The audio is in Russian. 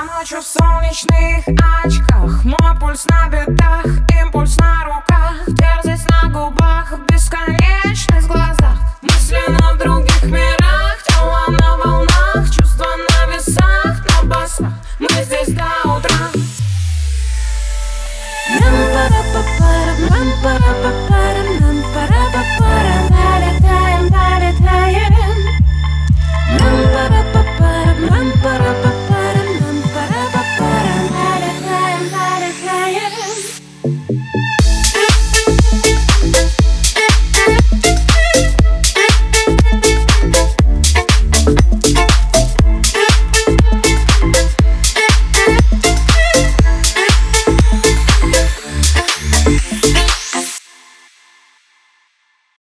ночью в солнечных очках, мой пульс на бедах, импульс на руках, дерзость на губах, бесконечно.